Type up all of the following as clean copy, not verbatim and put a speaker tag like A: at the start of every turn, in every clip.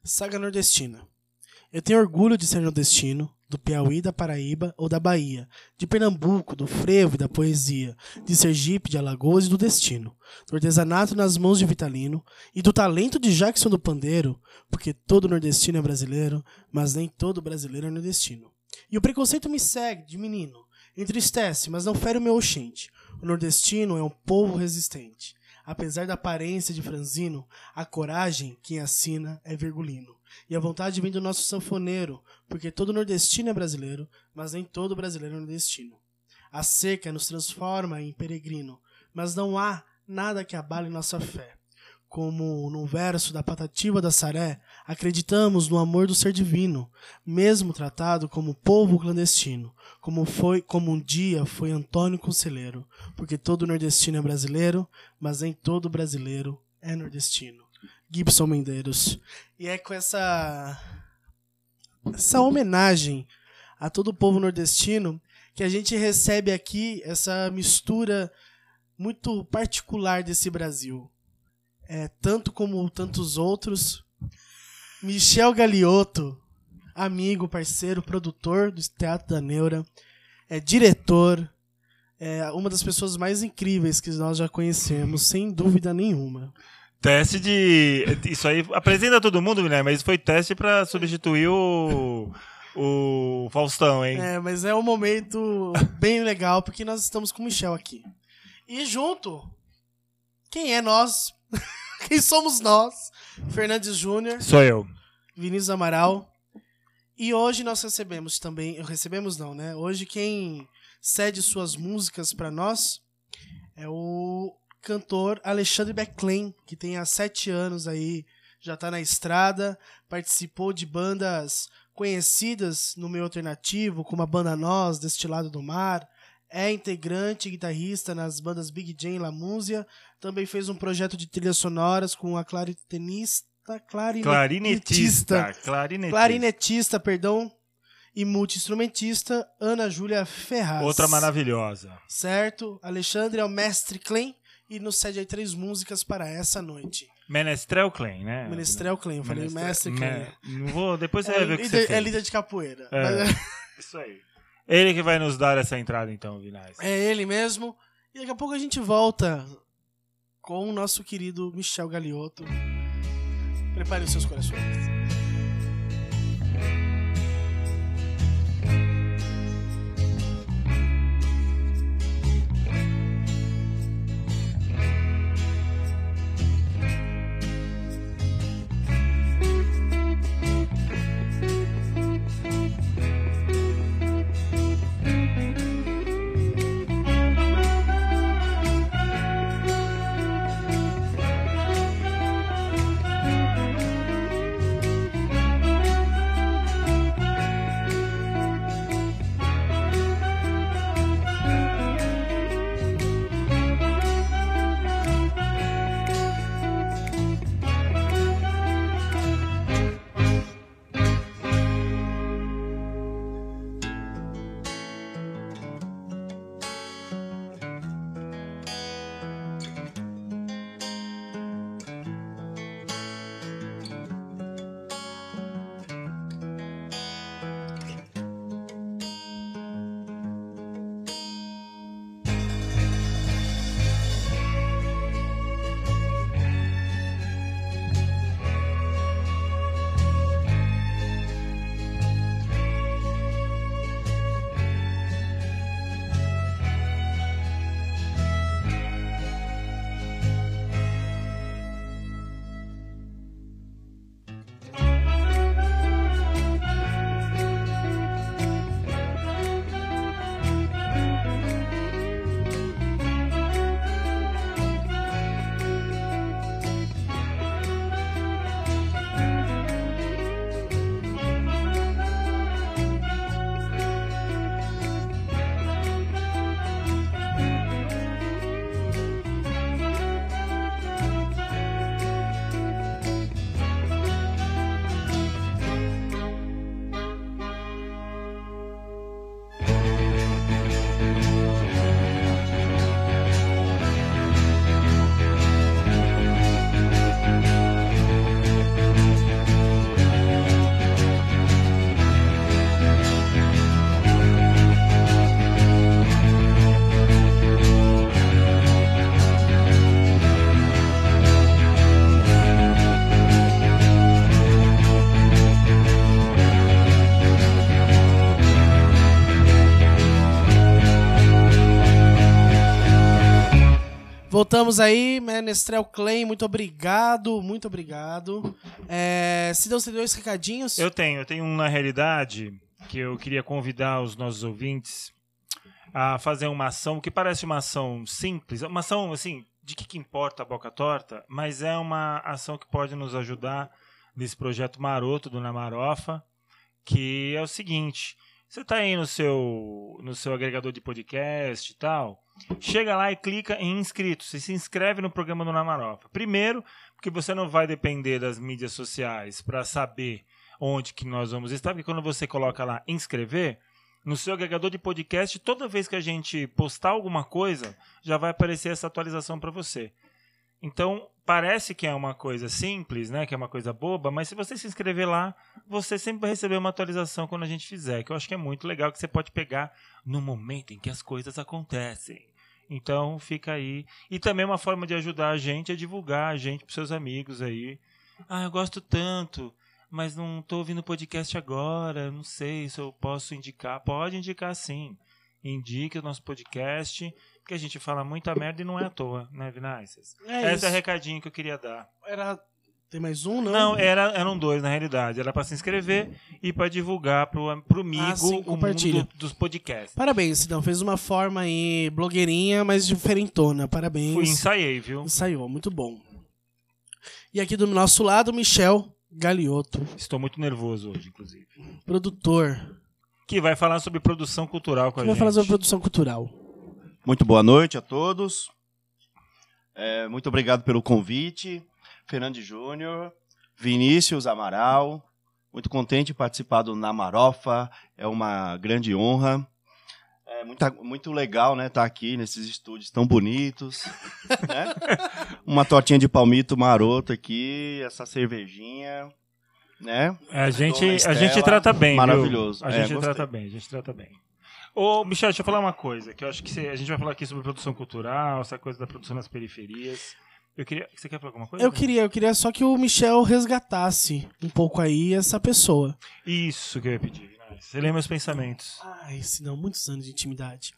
A: Saga nordestina. Eu tenho orgulho de ser nordestino, do Piauí, da Paraíba ou da Bahia, de Pernambuco, do frevo e da poesia, de Sergipe, de Alagoas e do destino, do artesanato nas mãos de Vitalino e do talento de Jackson do Pandeiro, porque todo nordestino é brasileiro, mas nem todo brasileiro é nordestino. E o preconceito me segue, de menino, entristece, mas não fere o meu oxente. O nordestino é um povo resistente. Apesar da aparência de franzino, a coragem, quem assina, é virgulino. E a vontade vem do nosso sanfoneiro, porque todo nordestino é brasileiro, mas nem todo brasileiro é nordestino. A seca nos transforma em peregrino, mas não há nada que abale nossa fé. Como num verso da Patativa da Saré, acreditamos no amor do ser divino, mesmo tratado como povo clandestino, como um dia foi Antônio Conselheiro, porque todo nordestino é brasileiro, mas nem todo brasileiro é nordestino. Gibson Medeiros. E é com essa homenagem a todo o povo nordestino que a gente recebe aqui essa mistura muito particular desse Brasil. Tanto como tantos outros, Michel Galiotto, amigo, parceiro, produtor do Teatro da Neura, diretor, uma das pessoas mais incríveis que nós já conhecemos, sem dúvida nenhuma.
B: Teste de... Isso aí apresenta todo mundo, Guilherme, mas foi teste pra substituir o Faustão, hein?
A: Mas é um momento bem legal, porque nós estamos com o Michel aqui. E junto, quem é nós? Quem somos nós? Fernandes Júnior.
B: Sou eu.
A: Vinícius Amaral. E hoje nós recebemos também... Recebemos não, né? Hoje quem cede suas músicas pra nós é o cantor Alexandre Becklem, que tem há 7 anos aí, já tá na estrada, participou de bandas conhecidas no meio alternativo, como a Banda Nós, Destilado do Mar, é integrante e guitarrista nas bandas Big Jam e La Múzia, também fez um projeto de trilhas sonoras com a clarinetista, e multi-instrumentista Ana Júlia Ferraz.
B: Outra maravilhosa.
A: Certo? Alexandre é o mestre Clem e nos cede aí 3 músicas para essa noite.
B: Menestrel Clem, né?
A: Menestrel Clem, eu falei mestre Clem.
B: Depois você vai ver o que você fez.
A: É líder de capoeira.
B: Isso aí. Ele que vai nos dar essa entrada então, Vinais.
A: É ele mesmo. E daqui a pouco a gente volta com o nosso querido Michel Galiotto. Prepare os seus corações. Voltamos aí, Menestrel Clay, muito obrigado, muito obrigado. Se deu dois recadinhos?
B: Eu tenho um na realidade que eu queria convidar os nossos ouvintes a fazer uma ação que parece uma ação simples, uma ação assim, de que importa a Boca Torta, mas é uma ação que pode nos ajudar nesse projeto maroto do Na Marofa, que é o seguinte: você está aí no seu agregador de podcast e tal, chega lá e clica em inscritos, você se inscreve no programa do Na Marofa. Primeiro, porque você não vai depender das mídias sociais para saber onde que nós vamos estar, porque quando você coloca lá inscrever, no seu agregador de podcast, toda vez que a gente postar alguma coisa, já vai aparecer essa atualização para você. Então, parece que é uma coisa simples, né? Que é uma coisa boba, mas se você se inscrever lá, você sempre vai receber uma atualização quando a gente fizer, que eu acho que é muito legal, que você pode pegar no momento em que as coisas acontecem. Então, fica aí. E também uma forma de ajudar a gente a divulgar a gente para seus amigos aí. Eu gosto tanto, mas não estou ouvindo podcast agora, não sei se eu posso indicar. Pode indicar sim. Indique o nosso podcast, porque a gente fala muita merda e não é à toa, né, Vinicius? Esse é o recadinho que eu queria dar.
A: Tem mais um, não?
B: Não, eram dois, na realidade. Era para se inscrever e para divulgar pro amigo o mundo dos podcasts.
A: Parabéns, Sidão. Fez uma forma aí, blogueirinha, mas diferentona. Parabéns.
B: Ensaiei, viu?
A: Ensaiou, muito bom. E aqui do nosso lado, Michel Galiotto.
B: Estou muito nervoso hoje, inclusive.
A: Produtor.
B: Que vai falar sobre produção cultural com a gente.
A: Vai falar sobre produção cultural.
C: Muito boa noite a todos. Muito obrigado pelo convite. Fernando Júnior, Vinícius Amaral. Muito contente de participar do Na Marofa. É uma grande honra. É muito legal, né, estar aqui nesses estúdios tão bonitos. Né? Uma tortinha de palmito maroto aqui, essa cervejinha. Né?
B: A gente trata bem,
C: maravilhoso.
B: Viu? A gente trata bem. Ô, Michel, deixa eu falar uma coisa, que eu acho que a gente vai falar aqui sobre produção cultural, essa coisa da produção nas periferias. Você quer falar alguma coisa?
A: Eu queria só que o Michel resgatasse um pouco aí essa pessoa.
B: Isso que eu ia pedir. Você lê meus pensamentos.
A: Não, muitos anos de intimidade.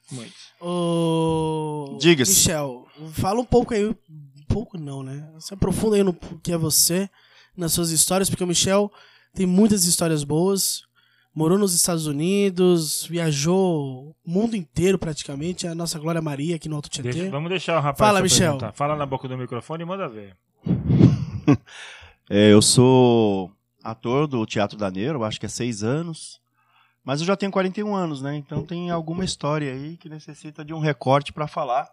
B: Muito.
C: Diga-se.
A: Michel, fala um pouco aí, um pouco não, né? Se aprofunda aí no que é você, nas suas histórias, porque o Michel tem muitas histórias boas, morou nos Estados Unidos, viajou o mundo inteiro praticamente, a nossa Glória Maria aqui no Alto Tietê.
B: Vamos deixar o rapaz
A: Fala, Michel.
B: Fala na boca do microfone e manda ver.
C: Eu sou ator do Teatro da Neuro, acho que é 6 anos, mas eu já tenho 41 anos, né? Então tem alguma história aí que necessita de um recorte para falar.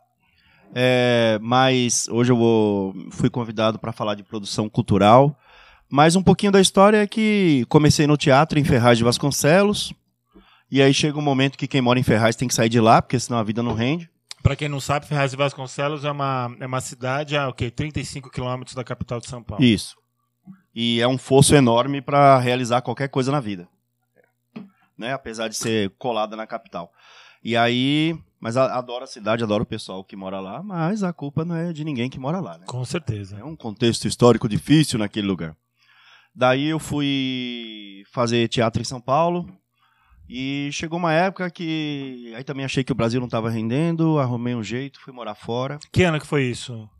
C: Mas hoje fui convidado para falar de produção cultural. Mas um pouquinho da história é que comecei no teatro em Ferraz de Vasconcelos. E aí chega um momento que quem mora em Ferraz tem que sair de lá, porque senão a vida não rende.
B: Para quem não sabe, Ferraz de Vasconcelos é uma cidade a 35 quilômetros da capital de São Paulo.
C: Isso. E é um fosso enorme para realizar qualquer coisa na vida. Né? Apesar de ser colada na capital. E aí... Mas adoro a cidade, adoro o pessoal que mora lá, mas a culpa não é de ninguém que mora lá, né?
B: Com certeza.
C: É um contexto histórico difícil naquele lugar. Daí eu fui fazer teatro em São Paulo e chegou uma época que... Aí também achei que o Brasil não estava rendendo, arrumei um jeito, fui morar fora.
B: Que ano que foi isso?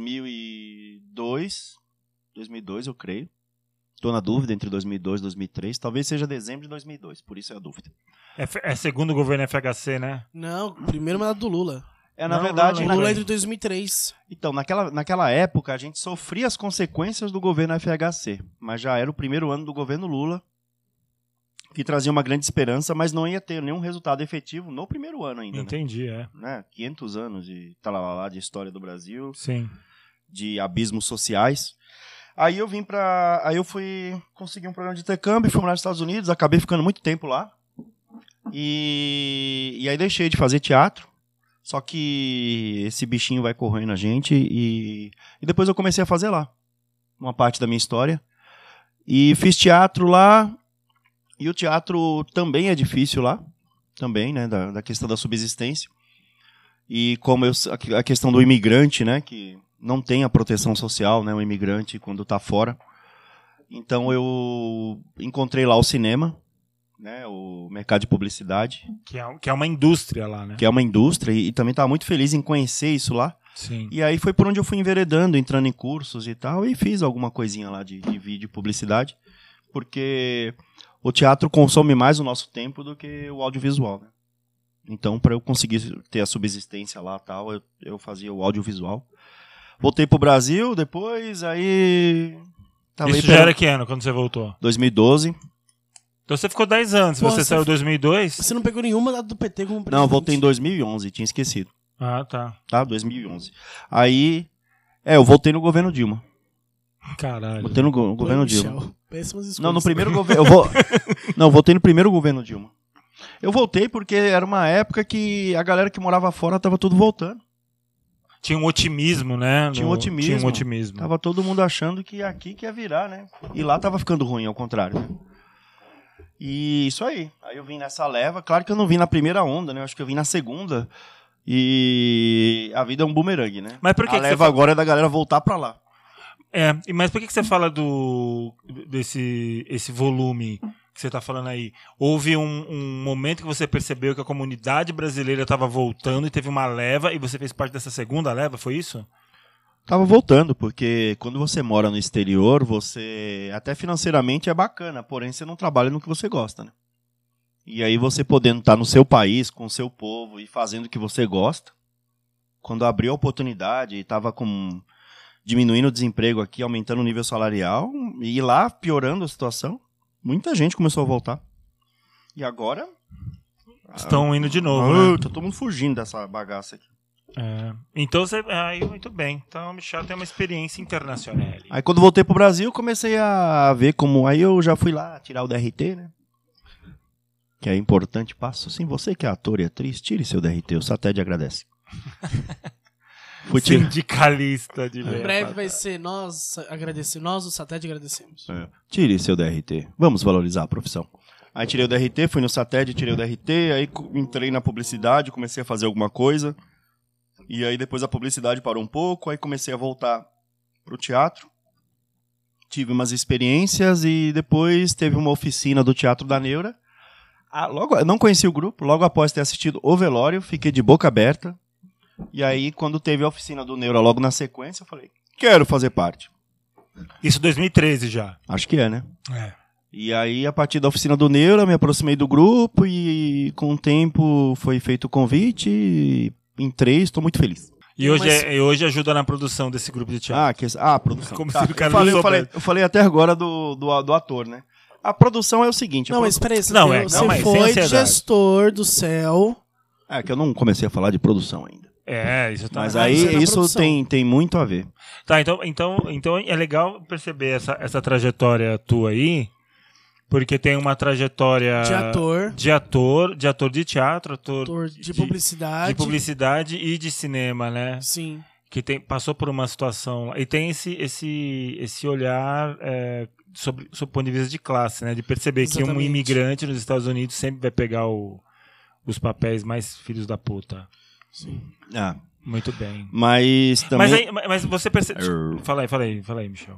C: 2002, eu creio. Estou na dúvida entre 2002 e 2003. Talvez seja dezembro de 2002, por isso é a dúvida.
B: É segundo o governo FHC, né?
A: Não, primeiro mandato do Lula.
C: Na verdade...
A: Lula entre 2003.
C: Então, naquela época, a gente sofria as consequências do governo FHC. Mas já era o primeiro ano do governo Lula, que trazia uma grande esperança, mas não ia ter nenhum resultado efetivo no primeiro ano ainda.
B: Entendi,
C: né? 500 anos de de história do Brasil.
B: Sim.
C: De abismos sociais. Aí eu fui conseguir um programa de intercâmbio, fui morar nos Estados Unidos, acabei ficando muito tempo lá. E aí deixei de fazer teatro. Só que esse bichinho vai corroendo a gente e depois eu comecei a fazer lá. Uma parte da minha história. E fiz teatro lá. E o teatro também é difícil lá. Também, né? Da questão da subsistência. E como a questão do imigrante, né? Que não tem a proteção social, né? O imigrante quando está fora. Então eu encontrei lá o cinema, né? O mercado de publicidade.
B: Que é uma indústria lá, né?
C: Que é uma indústria e também estava muito feliz em conhecer isso lá.
B: Sim.
C: E aí foi por onde eu fui enveredando, entrando em cursos e tal, e fiz alguma coisinha lá de vídeo e publicidade, porque o teatro consome mais o nosso tempo do que o audiovisual, né? Então, para eu conseguir ter a subsistência lá e tal, eu fazia o audiovisual. Voltei pro Brasil depois, aí...
B: Isso já era que ano, quando você voltou?
C: 2012.
B: Então você ficou 10 anos.
A: Pô,
B: Você saiu em 2002?
A: Você não pegou nenhuma lá do PT como presidente?
C: Não, voltei em 2011, tinha esquecido.
B: Ah, tá.
C: Tá, 2011. Aí, eu voltei no governo Dilma.
B: Caralho.
C: Voltei no
A: Plano
C: governo
A: Michel.
C: Dilma.
A: Péssimas escolhas.
C: Não, no primeiro governo... Não, voltei no primeiro governo Dilma. Eu voltei porque era uma época que a galera que morava fora tava tudo voltando.
B: Tinha um otimismo, né?
C: Tinha um
B: otimismo.
C: Tava todo mundo achando que aqui que ia virar, né? E lá tava ficando ruim, ao contrário. Né? E isso aí. Aí eu vim nessa leva. Claro que eu não vim na primeira onda, né? Eu acho que eu vim na segunda. E a vida é um bumerangue, né?
B: Mas por que
C: a
B: que
C: leva agora é da galera voltar pra lá.
B: Mas por que você fala desse volume que você está falando aí? Houve um momento que você percebeu que a comunidade brasileira estava voltando e teve uma leva e você fez parte dessa segunda leva, foi isso?
C: Tava voltando, porque quando você mora no exterior, você até financeiramente é bacana, porém você não trabalha no que você gosta, né? E aí você podendo estar no seu país, com o seu povo e fazendo o que você gosta, quando abriu a oportunidade e estava diminuindo o desemprego aqui, aumentando o nível salarial, e lá piorando a situação, muita gente começou a voltar. E agora...
B: Estão indo de novo, né?
C: Tá todo mundo fugindo dessa bagaça aqui.
B: Então, muito bem. Então, o Michel tem uma experiência internacional.
C: Aí, quando voltei pro Brasil, comecei a ver como... Aí eu já fui lá tirar o DRT, né? Que é importante passo. Sim, você que é ator e atriz, tire seu DRT. O SATED agradece.
B: Sindicalista de
A: Em
B: verdade.
A: breve vai ser nós agradecemos. Nós, o SATED, agradecemos.
C: Tire seu DRT. Vamos valorizar a profissão. Aí tirei o DRT, fui no SATED, tirei o DRT, aí entrei na publicidade, comecei a fazer alguma coisa. E aí depois a publicidade parou um pouco, aí comecei a voltar pro teatro. Tive umas experiências e depois teve uma oficina do Teatro da Neura. Eu não conheci o grupo, logo após ter assistido o velório, fiquei de boca aberta. E aí, quando teve a oficina do Neura logo na sequência, eu falei, quero fazer parte.
B: Isso 2013 já.
C: Acho que é, né? E aí, a partir da oficina do Neura, me aproximei do grupo e com o tempo foi feito o convite e entrei, estou muito feliz.
B: E hoje ajuda na produção desse grupo de teatro.
C: A produção.
B: Como
C: Tá,
B: se o cara não soubesse.
C: eu falei até agora do ator, né? A produção é o seguinte...
A: Não, mas peraí, você
B: mas sem
A: foi
B: ansiedade.
A: gestor do CEL.
C: É que eu não comecei a falar de produção ainda.
B: Isso tá.
C: Mas
A: Você é
C: aí
A: na
C: isso
A: produção.
C: tem muito a ver.
B: Tá, então é legal perceber essa trajetória tua aí, porque tem uma trajetória
A: De ator.
B: de ator de teatro,
A: Ator de publicidade.
B: de publicidade e de cinema, né?
A: Sim.
B: Que passou por uma situação e tem esse olhar sobre o ponto de vista de classe, né? De perceber que um
A: Exatamente.
B: imigrante nos Estados Unidos sempre vai pegar os papéis mais filhos da puta.
A: Sim.
B: Muito bem.
C: Mas também...
B: Mas você percebe... Fala aí, Michel.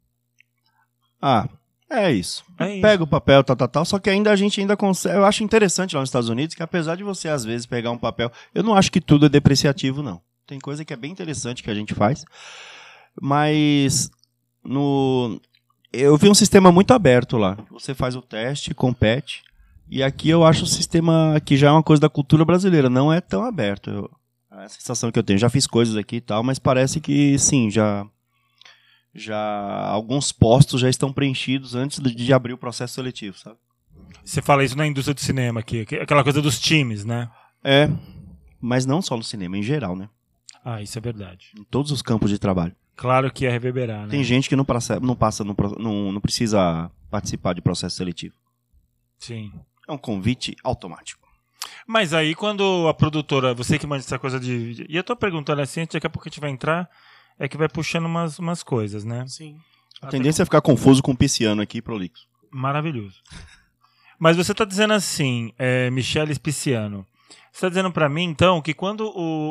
C: É isso.
B: É isso.
C: Pega o papel, tal. Só que a gente ainda consegue... Eu acho interessante lá nos Estados Unidos que apesar de você, às vezes, pegar um papel... Eu não acho que tudo é depreciativo, não. Tem coisa que é bem interessante que a gente faz. Mas... Eu vi um sistema muito aberto lá. Você faz o teste, compete. E aqui eu acho o sistema que já é uma coisa da cultura brasileira. Não é tão aberto. É a sensação que eu tenho. Já fiz coisas aqui e tal, mas parece que, sim, já alguns postos já estão preenchidos antes de abrir o processo seletivo, sabe?
B: Você fala isso na indústria do cinema aqui, aquela coisa dos times, né?
C: Mas não só no cinema, em geral, né?
B: Isso é verdade.
C: Em todos os campos de trabalho.
B: Claro que ia reverberar, né?
C: Tem gente que não precisa participar de processo seletivo.
B: Sim.
C: É um convite automático.
B: Mas aí quando a produtora, você que manda essa coisa de... E eu tô perguntando assim, daqui a pouco a gente vai entrar, é que vai puxando umas coisas, né?
A: Sim.
C: A tendência é ficar confuso com o pisciano aqui, prolixo.
B: Maravilhoso. Mas você tá dizendo assim, Michele Pisciano, você tá dizendo pra mim, então, que quando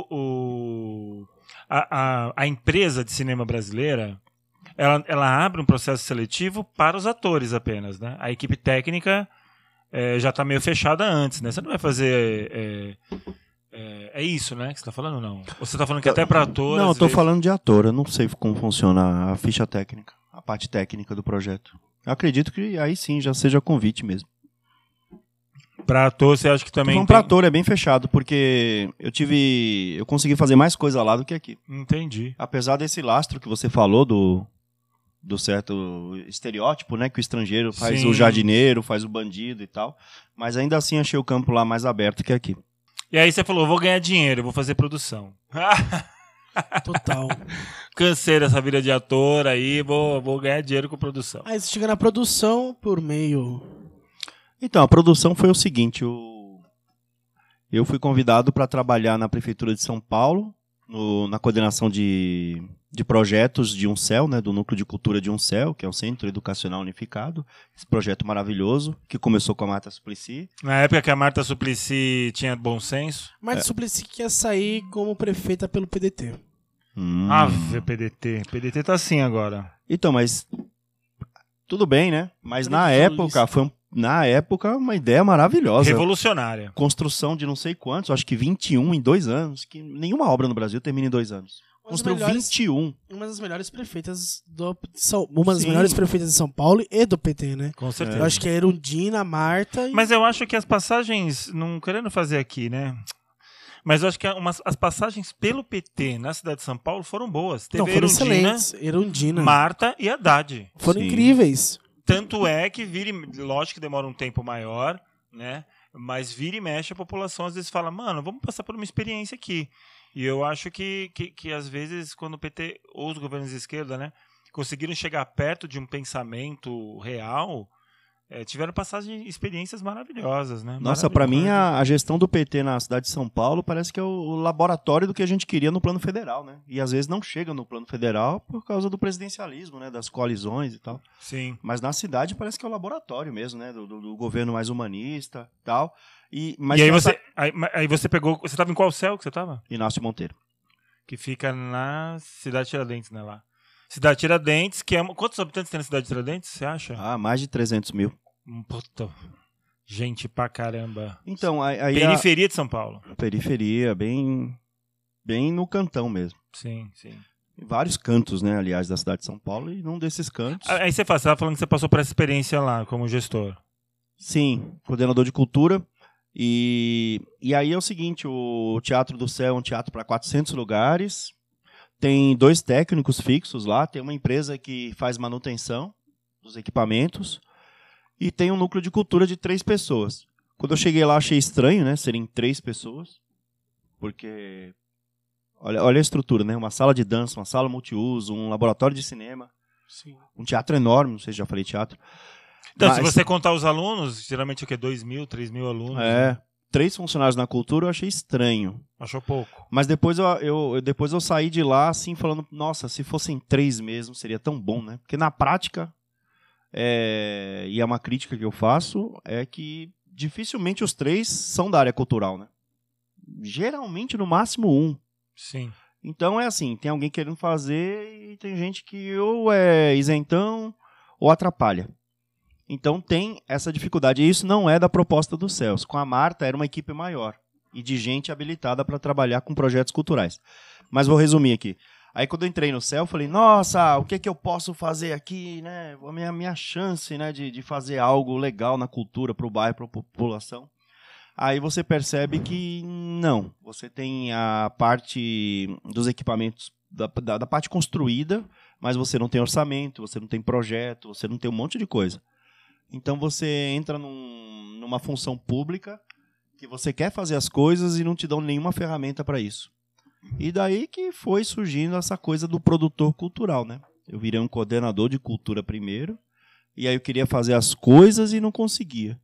B: a empresa de cinema brasileira, ela abre um processo seletivo para os atores apenas, né? A equipe técnica já está meio fechada antes, né? Você não vai fazer É isso, né, que você tá falando ou não? Ou você tá falando que até pra ator...
C: Não, eu
B: às
C: tô
B: vezes-
C: falando de ator, eu não sei como funciona a ficha técnica, a parte técnica do projeto. Eu acredito que aí sim já seja convite mesmo.
B: Pra ator, você acha que também
C: Então, pra ator é bem fechado, porque eu consegui fazer mais coisa lá do que aqui.
B: Entendi.
C: Apesar desse lastro que você falou do certo estereótipo, né, que o estrangeiro faz
B: Sim.
C: o jardineiro, faz o bandido e tal, mas ainda assim achei o campo lá mais aberto que aqui.
B: E aí você falou, vou ganhar dinheiro, vou fazer produção.
A: Total.
B: Cansei dessa vida de ator aí, vou ganhar dinheiro com produção.
A: Aí você chega na produção por meio...
C: Então, a produção foi o seguinte, eu fui convidado para trabalhar na Prefeitura de São Paulo, na coordenação de projetos de UNCEL, né, do Núcleo de Cultura de UNCEL, que é o Centro Educacional Unificado, esse projeto maravilhoso, que começou com a Marta Suplicy.
B: Na época que a Marta Suplicy tinha bom senso.
A: Marta Suplicy quer sair como prefeita pelo PDT.
B: Ave, PDT. PDT tá assim agora.
C: Então, mas tudo bem, né? Mas na
A: Previsionista.
C: época, foi uma ideia maravilhosa.
B: Revolucionária.
C: Construção de não sei quantos, acho que 21 em 2 anos, que nenhuma obra no Brasil termina em 2 anos. Construiu 21.
A: Uma das melhores prefeitas uma das
C: Sim.
A: melhores prefeitas de São Paulo e do PT, né?
B: Com certeza.
A: Eu acho que é a Erundina, a Marta...
B: Mas eu acho que as passagens, não querendo fazer aqui, né? Mas eu acho que as passagens pelo PT na cidade de São Paulo foram boas. Teve
A: Não, foram
B: Erundina,
A: excelentes. Erundina.
B: Marta e Haddad.
A: Foram
C: Sim.
A: incríveis.
B: Tanto é que lógico que demora um tempo maior, né? Mas vira e mexe a população às vezes fala, mano, vamos passar por uma experiência aqui. E eu acho que às vezes quando o PT ou os governos de esquerda, né, conseguiram chegar perto de um pensamento real, tiveram experiências maravilhosas, né?
C: Nossa, pra mim a gestão do PT na cidade de São Paulo parece que é o laboratório do que a gente queria no plano federal, né? E às vezes não chega no plano federal por causa do presidencialismo, né? Das coalizões e tal.
B: Sim.
C: Mas na cidade parece que é o laboratório mesmo, né? Do governo mais humanista e tal.
B: E aí você pegou... Você tava em qual céu que você tava?
C: Inácio Monteiro.
B: Que fica na Cidade Tiradentes, né, lá. Cidade Tiradentes, que é... Quantos habitantes tem na Cidade Tiradentes, você acha?
C: Ah, mais de 300 mil.
B: Puta, gente pra caramba.
C: Então, aí
B: Periferia de São Paulo.
C: periferia, bem no cantão mesmo.
B: Sim, sim.
C: Em vários cantos, né, aliás, da cidade de São Paulo, e num desses cantos...
B: Aí você estava falando que você passou por essa experiência lá, como gestor.
C: Sim, coordenador de cultura. E aí é o seguinte, o Teatro do Céu é um teatro para 400 lugares, tem 2 técnicos fixos lá, tem uma empresa que faz manutenção dos equipamentos e tem um núcleo de cultura de 3 pessoas. Quando eu cheguei lá, achei estranho, né, serem 3 pessoas, porque olha a estrutura, né, uma sala de dança, uma sala multiuso, um laboratório de cinema,
A: Sim.
C: um teatro enorme, não sei se já falei teatro.
B: Então,
C: Mas-
B: se você contar os alunos, geralmente o quê? 2.000, 3.000 alunos?
C: É,
B: Né?
C: 3 funcionários na cultura eu achei estranho.
B: Achou pouco.
C: Mas depois depois eu saí de lá assim falando, nossa, se fossem 3 mesmo, seria tão bom, né? Porque na prática, e é uma crítica que eu faço, é que dificilmente os 3 são da área cultural, né? Geralmente, no máximo 1.
B: Sim.
C: Então é assim, tem alguém querendo fazer e tem gente que ou é isentão ou atrapalha. Então tem essa dificuldade. E isso não é da proposta do Celso. Com a Marta era uma equipe maior e de gente habilitada para trabalhar com projetos culturais. Mas vou resumir aqui. Aí quando eu entrei no CEL, eu falei, nossa, o que que eu posso fazer aqui, né? A minha chance, né, de fazer algo legal na cultura, para o bairro, para a população. Aí você percebe que não. Você tem a parte dos equipamentos, da parte construída, mas você não tem orçamento, você não tem projeto, você não tem um monte de coisa. Então você entra numa função pública que você quer fazer as coisas e não te dão nenhuma ferramenta para isso. E daí que foi surgindo essa coisa do produtor cultural, né? Eu virei um coordenador de cultura primeiro, e aí eu queria fazer as coisas e não conseguia.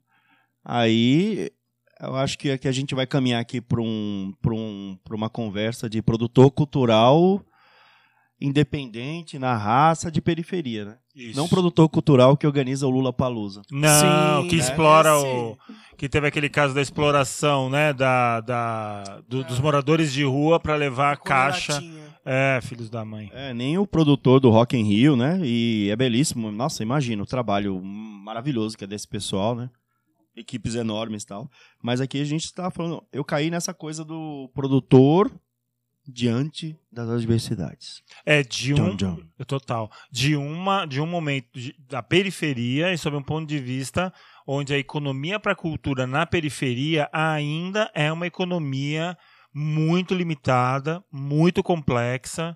C: Aí eu acho que a gente vai caminhar aqui para uma conversa de produtor cultural independente, na raça, de periferia, né?
B: Isso.
C: Não produtor cultural que organiza o Lollapalooza.
B: Não,
A: Sim,
B: que
A: né?
B: explora
A: Sim.
B: que teve aquele caso da exploração, né? Dos moradores de rua para levar a caixa. Filhos da mãe.
C: Nem o produtor do Rock in Rio, né? E é belíssimo. Nossa, imagina o trabalho maravilhoso que é desse pessoal, né? equipes enormes e tal. Mas aqui a gente está falando... Eu caí nessa coisa do produtor diante das adversidades.
B: Total. De um momento da periferia e sob um ponto de vista onde a economia para a cultura na periferia ainda é uma economia muito limitada, muito complexa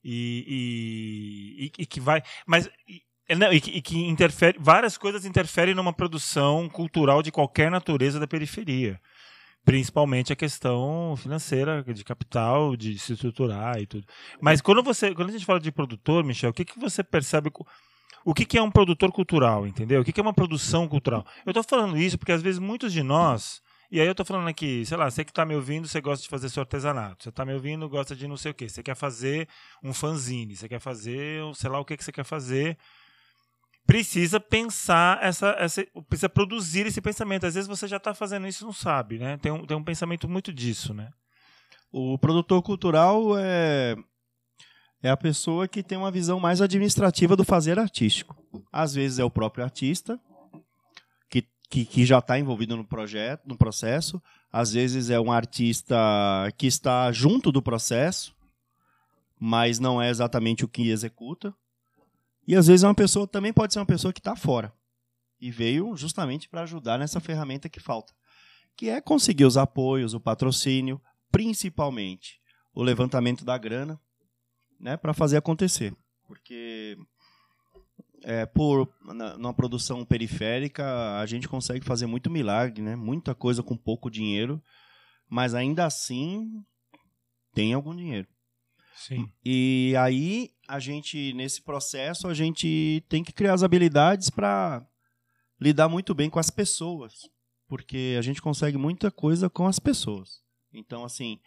B: e que vai... Mas... E que interfere, várias coisas interferem numa produção cultural de qualquer natureza da periferia. Principalmente a questão financeira, de capital, de se estruturar e tudo. Mas quando a gente fala de produtor, Michel, o que você percebe? O que é um produtor cultural, entendeu? O que é uma produção cultural? Eu estou falando isso porque às vezes muitos de nós... E aí eu estou falando aqui, sei lá, você que está me ouvindo, você gosta de fazer seu artesanato. Você está me ouvindo, gosta de não sei o quê. Você quer fazer um fanzine, você quer fazer, sei lá o que você quer fazer. Precisa pensar, precisa produzir esse pensamento. Às vezes você já está fazendo isso e não sabe, né? Tem um pensamento muito disso, né?
C: O produtor cultural é a pessoa que tem uma visão mais administrativa do fazer artístico. Às vezes é o próprio artista, que já está envolvido no projeto, no processo. Às vezes é um artista que está junto do processo, mas não é exatamente o que executa. E às vezes também pode ser uma pessoa que está fora e veio justamente para ajudar nessa ferramenta que falta, que é conseguir os apoios, o patrocínio, principalmente o levantamento da grana, né, para fazer acontecer. Porque numa produção periférica a gente consegue fazer muito milagre, né? Muita coisa com pouco dinheiro, mas ainda assim tem algum dinheiro.
B: Sim.
C: E aí nesse processo, a gente tem que criar as habilidades para lidar muito bem com as pessoas, porque a gente consegue muita coisa com as pessoas. Então, assim,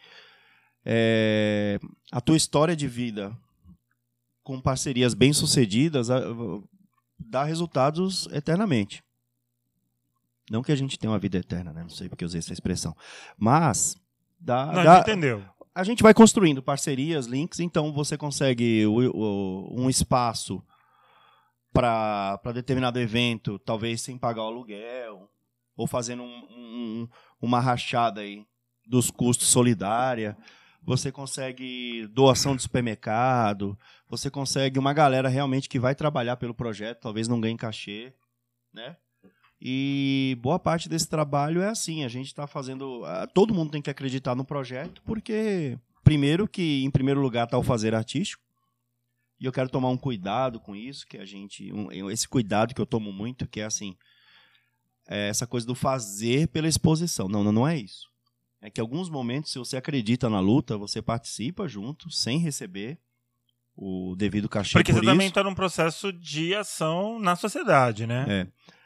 C: a tua história de vida com parcerias bem-sucedidas dá resultados eternamente. Não que a gente tenha uma vida eterna, né? Não sei porque eu usei essa expressão. Mas
B: a gente entendeu.
C: A gente vai construindo parcerias, links, então você consegue um espaço para determinado evento, talvez sem pagar o aluguel, ou fazendo uma rachada aí dos custos solidária. Você consegue doação de supermercado, você consegue uma galera realmente que vai trabalhar pelo projeto, talvez não ganhe cachê, né? E boa parte desse trabalho é assim, a gente está fazendo... Todo mundo tem que acreditar no projeto, porque, em primeiro lugar, está o fazer artístico, e eu quero tomar um cuidado com isso, que esse cuidado que eu tomo muito, que é assim, essa coisa do fazer pela exposição. Não é isso. É que em alguns momentos, se você acredita na luta, você participa junto, sem receber o devido cachê por isso.
B: Porque você também está num processo de ação na sociedade, né?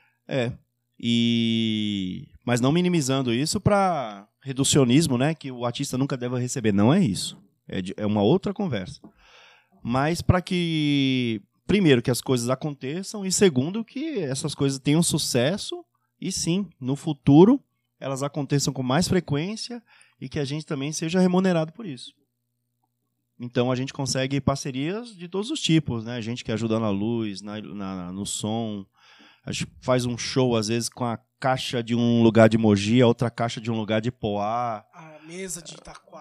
C: Mas não minimizando isso para reducionismo, né? Que o artista nunca deve receber. Não é isso. É uma outra conversa. Mas para que, primeiro, que as coisas aconteçam e, segundo, que essas coisas tenham sucesso e, sim, no futuro, elas aconteçam com mais frequência e que a gente também seja remunerado por isso. Então, a gente consegue parcerias de todos os tipos, né? A gente que ajuda na luz, no som. A gente faz um show, às vezes, com a caixa de um lugar de Mogi, a outra caixa de um lugar de Poá.
A: A mesa de Itaquá.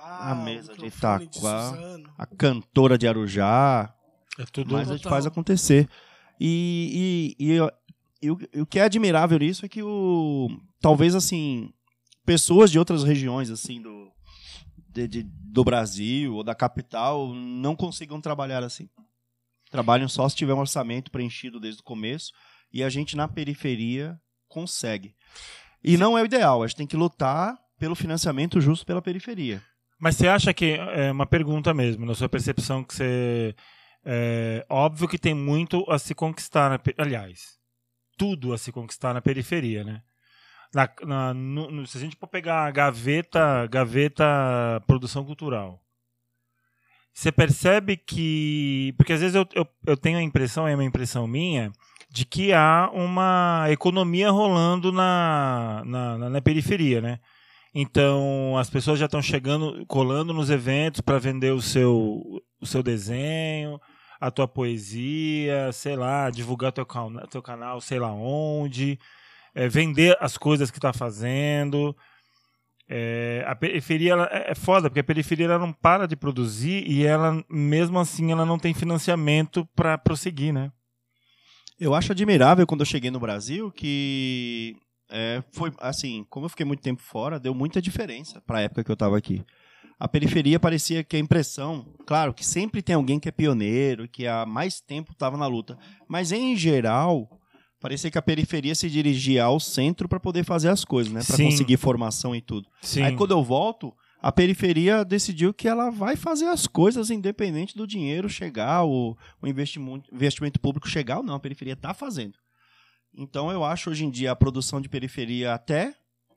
C: A cantora de Arujá.
B: É tudo.
C: Mas a gente faz acontecer. E o que é admirável nisso é que talvez, assim, pessoas de outras regiões, assim, do Brasil ou da capital não consigam trabalhar assim. Trabalham só se tiver um orçamento preenchido desde o começo. E a gente, na periferia, consegue. E não é o ideal. A gente tem que lutar pelo financiamento justo pela periferia.
B: Mas você acha que... É uma pergunta mesmo, na sua percepção, que você... óbvio que tem muito a se conquistar. Aliás, tudo a se conquistar na periferia, né? Se a gente for pegar a gaveta produção cultural, você percebe que... Porque às vezes eu tenho a impressão, é uma impressão minha... de que há uma economia rolando na periferia, né? Então, as pessoas já estão colando nos eventos para vender o seu desenho, a tua poesia, sei lá, divulgar teu canal, sei lá onde. vender as coisas que está fazendo. A periferia ela é foda, porque a periferia ela não para de produzir e ela, mesmo assim, ela não tem financiamento para prosseguir, né?
C: Eu acho admirável quando eu cheguei no Brasil que foi assim, como eu fiquei muito tempo fora, deu muita diferença para a época que eu estava aqui. A periferia parecia que a impressão, claro, que sempre tem alguém que é pioneiro, que há mais tempo estava na luta, mas em geral parecia que a periferia se dirigia ao centro para poder fazer as coisas, né, para conseguir formação e tudo.
B: Sim.
C: Aí quando eu volto, a periferia decidiu que ela vai fazer as coisas independente do dinheiro chegar, o investimento público chegar ou não. A periferia está fazendo. Então eu acho hoje em dia a produção de periferia até,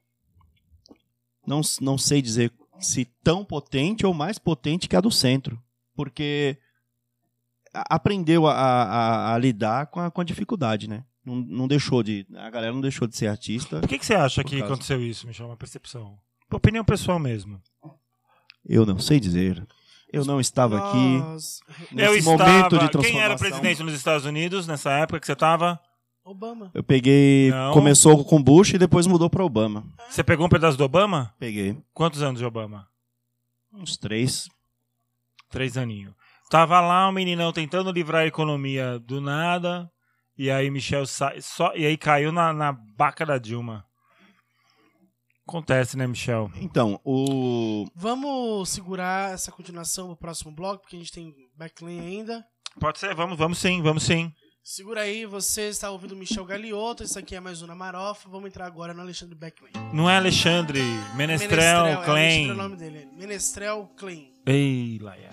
C: não sei dizer se tão potente ou mais potente que a do centro. Porque aprendeu a lidar com a dificuldade, né? A galera não deixou de ser artista.
B: Por que você acha que aconteceu isso, Michel? Uma percepção. Opinião pessoal mesmo.
C: Eu não sei dizer. Eu não estava aqui nesse
B: momento
C: de transformação.
B: Quem era presidente nos Estados Unidos nessa época que você estava?
A: Obama.
C: Eu peguei... Não. Começou com Bush e depois mudou para Obama.
B: Você pegou um pedaço do Obama?
C: Peguei.
B: Quantos anos de Obama?
C: Uns 3.
B: 3 aninhos. Tava lá um meninão tentando livrar a economia do nada... E aí Michel e aí caiu na baca da Dilma. Acontece, né, Michel?
C: Então,
A: Vamos segurar essa continuação pro próximo bloco, porque a gente tem backlane ainda.
B: Pode ser, vamos sim.
A: Segura aí, você está ouvindo Michel Galiotto, isso aqui é mais uma Marofa, vamos entrar agora no Alexandre Backlane.
B: Não é Alexandre, Menestrel Klein.
A: É o nome dele, Menestrel Klein.
B: Ei, Laia.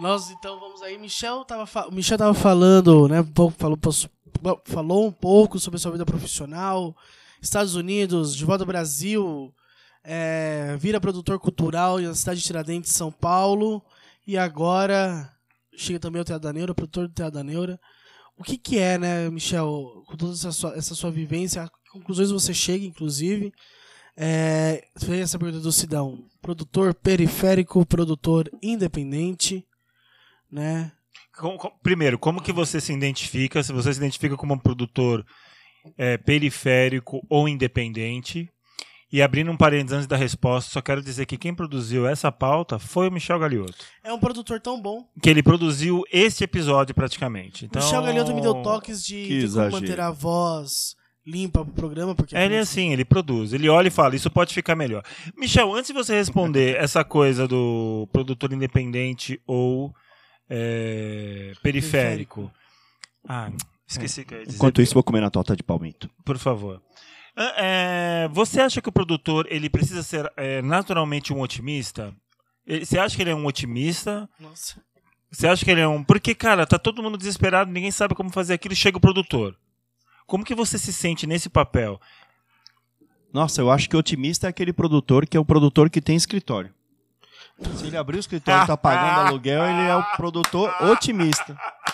A: Nós, então, vamos aí. O Michel tava falando, né? Falou um pouco sobre a sua vida profissional. Estados Unidos, de volta ao Brasil, vira produtor cultural na cidade de Tiradentes, São Paulo. E agora chega também ao Teatro da Neura, produtor do Teatro da Neura. O que é, né, Michel, com toda essa sua vivência, a que conclusões você chega, inclusive? Fez essa pergunta do Sidão. Produtor periférico, produtor independente, né?
B: Primeiro, como que você se identifica? Se você se identifica como um produtor periférico ou independente? E abrindo um parênteses antes da resposta, só quero dizer que quem produziu essa pauta foi o Michel Galiotto.
A: É um produtor tão bom.
B: Que ele produziu este episódio praticamente. Então...
A: Michel Galiotto me deu toques de como manter a voz limpa pro programa. Porque
B: ele é assim, ele produz. Ele olha e fala, isso pode ficar melhor. Michel, antes de você responder essa coisa do produtor independente ou periférico. Esqueci que eu ia dizer.
C: Enquanto isso, vou comer na torta de palmito.
B: Por favor. Você acha que o produtor ele precisa ser naturalmente um otimista? Você acha que ele é um otimista?
A: Nossa.
B: Você acha que ele é um... Porque, cara, tá todo mundo desesperado, ninguém sabe como fazer aquilo, chega o produtor. Como que você se sente nesse papel?
C: Nossa, eu acho que otimista é aquele produtor que é o produtor que tem escritório. Se ele abrir o escritório e tá pagando aluguel, ele é o produtor otimista.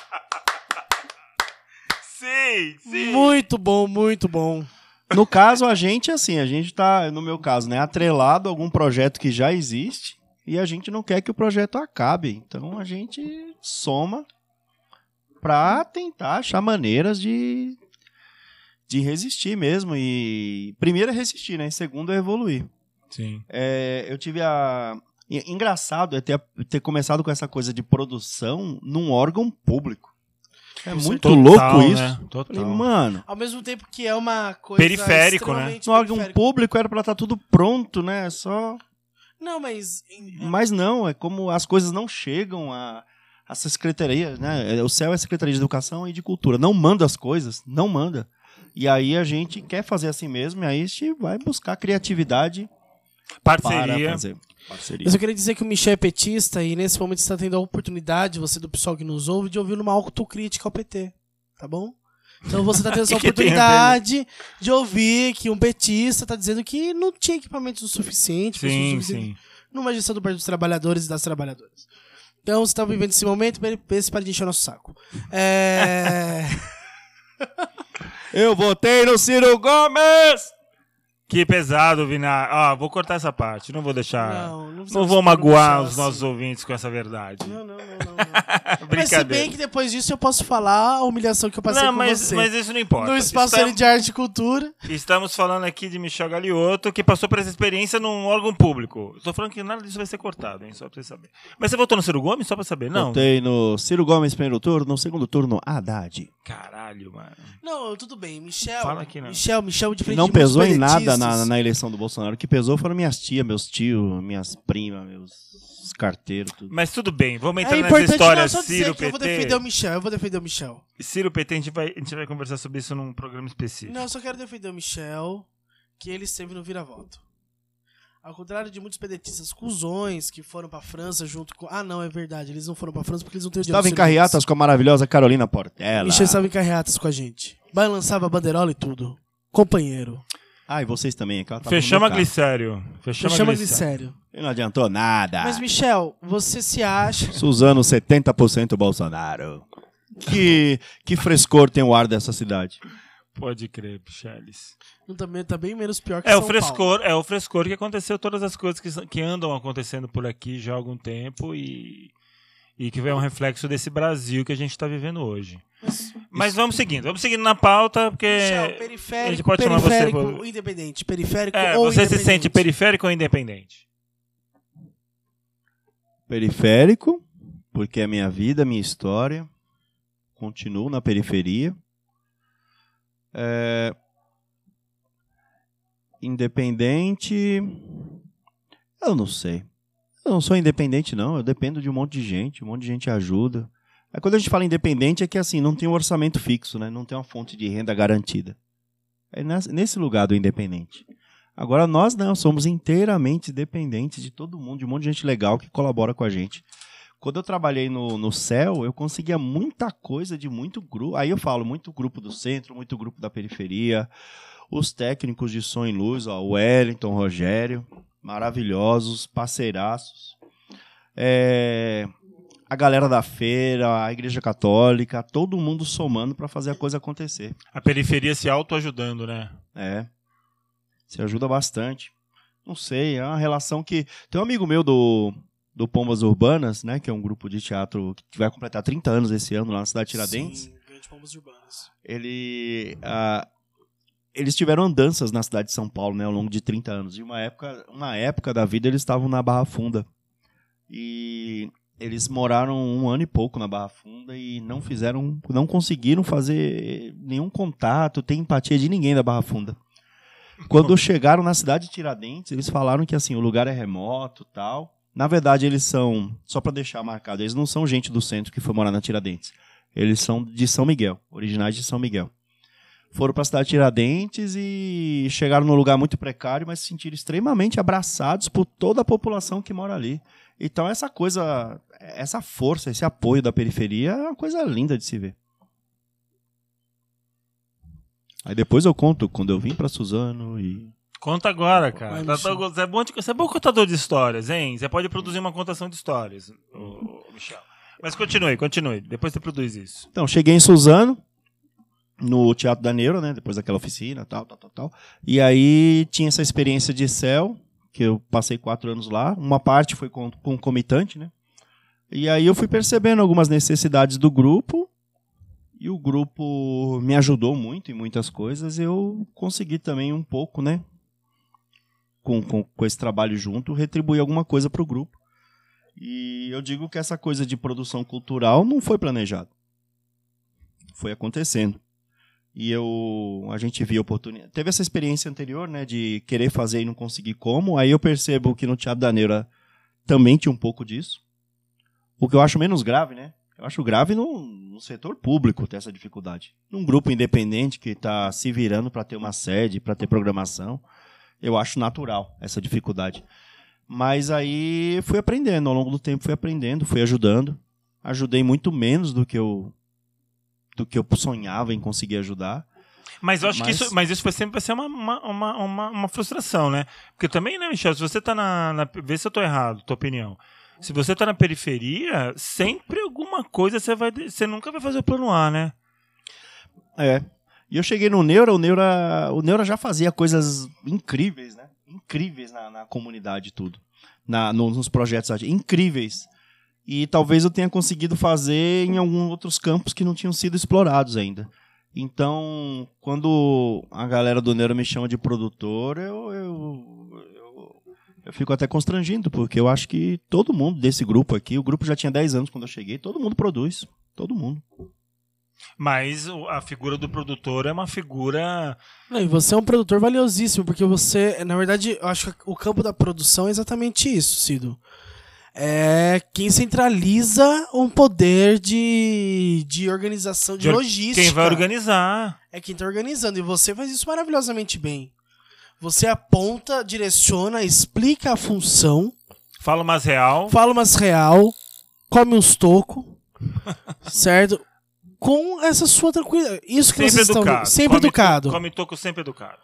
B: Sim.
A: Muito bom, muito bom.
C: No caso, a gente tá, no meu caso, né, atrelado a algum projeto que já existe e a gente não quer que o projeto acabe. Então a gente soma pra tentar achar maneiras de resistir mesmo. E primeiro é resistir, né? E segundo é evoluir.
B: Sim.
C: Eu tive engraçado ter começado com essa coisa de produção num órgão público. É muito
B: total,
C: louco isso.
B: Né? Total.
C: Falei, mano.
A: Ao mesmo tempo que é uma coisa
B: periférico, né?
C: No órgão público era pra estar tudo pronto, né? Só.
A: Não, mas.
C: Mas não, é como as coisas não chegam a essa secretaria, né? O CEL é a Secretaria de Educação e de Cultura. Não manda as coisas, não manda. E aí a gente quer fazer assim mesmo, e aí a gente vai buscar criatividade.
B: Parceria.
C: Para fazer. Parceria.
A: Eu só queria dizer que o Michel é petista e nesse momento você está tendo a oportunidade, você do pessoal que nos ouve, de ouvir uma autocrítica ao PT, tá bom? Então você está tendo essa oportunidade de ouvir que um petista está dizendo que não tinha equipamentos o suficiente
B: sim.
A: numa gestão do Partido dos Trabalhadores e das Trabalhadoras. Então você está vivendo esse momento, esse para de encher o nosso saco.
C: Eu votei no Ciro Gomes!
B: Que pesado, Vinar. Vou cortar essa parte. Não vou deixar. Não vou magoar os nossos ouvintes com essa verdade.
A: Não.
B: Brincadeira.
A: Mas se bem que depois disso eu posso falar a humilhação que eu passei com você.
B: Mas isso não importa.
A: No espaço de arte e cultura.
B: Estamos falando aqui de Michel Galiotto, que passou por essa experiência num órgão público. Estou falando que nada disso vai ser cortado, hein? Só pra você saber. Mas você votou no Ciro Gomes? Só pra saber, não?
C: Votei no Ciro Gomes primeiro turno, no segundo turno, Haddad.
B: Caralho, mano.
A: Não, tudo bem. Michel.
B: Fala aqui, não.
A: Michel de frente
C: Não
A: de
C: pesou em
A: muitos
C: nada
A: pedetistas.
C: na eleição do Bolsonaro. O que pesou foram minhas tias, meus tios, minhas primas, meus carteiros, tudo.
B: Mas tudo bem, vamos entrar
A: É
B: nessa
A: importante
B: história
A: não só dizer
B: Ciro
A: que eu vou
B: PT.
A: defender o Michel.
B: Ciro PT, a gente vai conversar sobre isso num programa específico.
A: Não, eu só quero defender o Michel, que ele sempre não vira voto. Ao contrário de muitos pedetistas cuzões que foram pra França junto com... não, é verdade, eles não foram pra França porque eles não têm o dinheiro.
C: Estava em carreatas com a maravilhosa Carolina Portela.
A: Michel estava em carreatas com a gente. Balançava a banderola e tudo. Companheiro.
C: E vocês também. Que ela tava
B: Fechamos a
C: no meu carro.
B: Glicério.
A: Chama de sério.
C: E não adiantou nada.
A: Mas, Michel, você se acha...
C: Suzano, 70% Bolsonaro. Que frescor tem o ar dessa cidade.
B: Pode crer, Picheles.
A: Também tá bem menos pior que
B: É
A: São
B: o frescor que aconteceu, todas as coisas que andam acontecendo por aqui já há algum tempo e que é um reflexo desse Brasil que a gente está vivendo hoje. Mas vamos seguindo na pauta, porque
A: Michel,
B: a gente pode chamar você...
A: ou independente. Periférico ou
B: você
A: independente.
B: se sente periférico ou independente?
C: Periférico, porque é a minha vida, minha história. Continuo na periferia. Independente... Eu não sei. Eu não sou independente, não. Eu dependo de um monte de gente ajuda. Quando a gente fala independente é que assim, não tem um orçamento fixo, né? Não tem uma fonte de renda garantida. É nesse lugar do independente. Agora nós não, somos inteiramente dependentes de todo mundo, de um monte de gente legal que colabora com a gente. Quando eu trabalhei no CEL, eu conseguia muita coisa de muito grupo. Aí eu falo, muito grupo do centro, muito grupo da periferia. Os técnicos de som e luz, ó, o Wellington, o Rogério, maravilhosos, parceiraços. A galera da feira, a Igreja Católica, todo mundo somando para fazer a coisa acontecer.
B: A periferia se autoajudando, né?
C: Se ajuda bastante. Não sei, é uma relação que... Tem um amigo meu do Pombas Urbanas, né, que é um grupo de teatro que vai completar 30 anos esse ano lá na cidade de Tiradentes.
A: Sim, grande Pombas Urbanas.
C: Eles tiveram andanças na cidade de São Paulo, né, ao longo de 30 anos. E uma época da vida eles estavam na Barra Funda. E eles moraram 1 ano e pouco na Barra Funda e não conseguiram fazer nenhum contato, ter empatia de ninguém da Barra Funda. Quando chegaram na cidade de Tiradentes, eles falaram que assim, o lugar é remoto e tal. Na verdade, eles são, só para deixar marcado, eles não são gente do centro que foi morar na Tiradentes. Eles são de São Miguel, originais de São Miguel. Foram para a cidade de Tiradentes e chegaram num lugar muito precário, mas se sentiram extremamente abraçados por toda a população que mora ali. Então essa coisa, essa força, esse apoio da periferia é uma coisa linda de se ver. Aí depois eu conto quando eu vim para Suzano e...
B: Conta agora, cara. Você é bom contador de histórias, hein? Você pode produzir uma contação de histórias, Michel. Mas continue. Depois você produz isso.
C: Então, cheguei em Suzano, no Teatro da Neura, né? Depois daquela oficina, tal. E aí tinha essa experiência de CEL, que eu passei 4 anos lá. Uma parte foi concomitante, né? E aí eu fui percebendo algumas necessidades do grupo. E o grupo me ajudou muito em muitas coisas. Eu consegui também um pouco, né? Com esse trabalho junto, retribuir alguma coisa para o grupo. E eu digo que essa coisa de produção cultural não foi planejado. Foi acontecendo. E a gente viu a oportunidade. Teve essa experiência anterior, né, de querer fazer e não conseguir como. Aí eu percebo que no Teatro da Neura também tinha um pouco disso. O que eu acho menos grave, né? Eu acho grave no setor público ter essa dificuldade. Num grupo independente que está se virando para ter uma sede, para ter programação, eu acho natural essa dificuldade. Mas aí fui aprendendo, ao longo do tempo fui aprendendo, fui ajudando. Ajudei muito menos do que eu sonhava em conseguir ajudar.
B: Mas eu acho que isso vai sempre ser uma frustração, né? Porque também, né, Michel, se você tá vê se eu tô errado, tua opinião. Se você tá na periferia, sempre alguma coisa você nunca vai fazer o plano A, né?
C: E eu cheguei no Neura, o Neura já fazia coisas incríveis, né? Incríveis na comunidade, tudo. Nos projetos incríveis. E talvez eu tenha conseguido fazer em alguns outros campos que não tinham sido explorados ainda. Então, quando a galera do Neura me chama de produtor, eu fico até constrangido, porque eu acho que todo mundo desse grupo aqui, o grupo já tinha 10 anos quando eu cheguei, todo mundo produz. Todo mundo.
B: Mas a figura do produtor é uma figura...
A: Não, e você é um produtor valiosíssimo, porque você, na verdade, eu acho que o campo da produção é exatamente isso, Cido. É quem centraliza um poder de organização, de logística.
B: Quem vai organizar.
A: É quem está organizando, e você faz isso maravilhosamente bem. Você aponta, direciona, explica a função.
B: Fala umas real,
A: come uns tocos, certo? Com essa sua tranquilidade. Isso que
B: sempre
A: vocês
B: educado.
A: estão... Sempre educado.
B: Come toco sempre educado.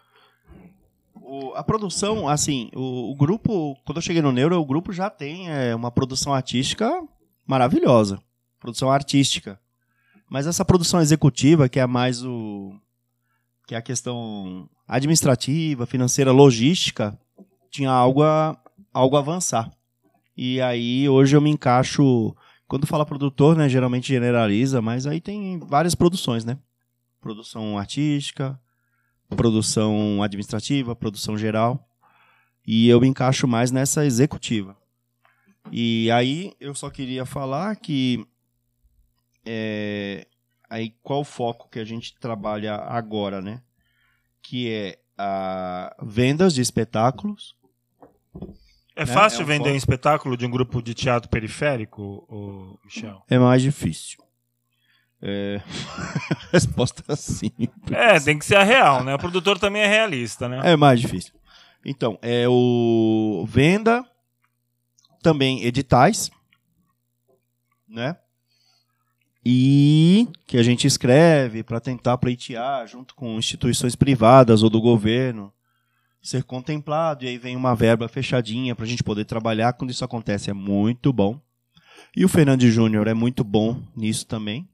C: A produção, assim, o grupo, quando eu cheguei no Neuro, o grupo já tem uma produção artística maravilhosa. Produção artística. Mas essa produção executiva, que é mais que é a questão administrativa, financeira, logística, tinha algo a avançar. E aí, hoje eu me encaixo... Quando fala produtor, né, geralmente generaliza, mas aí tem várias produções, né? Produção artística, produção administrativa, produção geral. E eu me encaixo mais nessa executiva. E aí eu só queria falar que aí qual o foco que a gente trabalha agora, né? Que é a vendas de espetáculos.
B: É fácil vender um espetáculo de um grupo de teatro periférico, Michel?
C: É mais difícil. Resposta simples.
B: Tem que ser a real, né? O produtor também é realista, né?
C: É mais difícil. Então, o venda, também editais. né? E que a gente escreve para tentar pleitear junto com instituições privadas ou do governo, ser contemplado, e aí vem uma verba fechadinha para a gente poder trabalhar. Quando isso acontece é muito bom. E o Fernando Júnior é muito bom nisso também.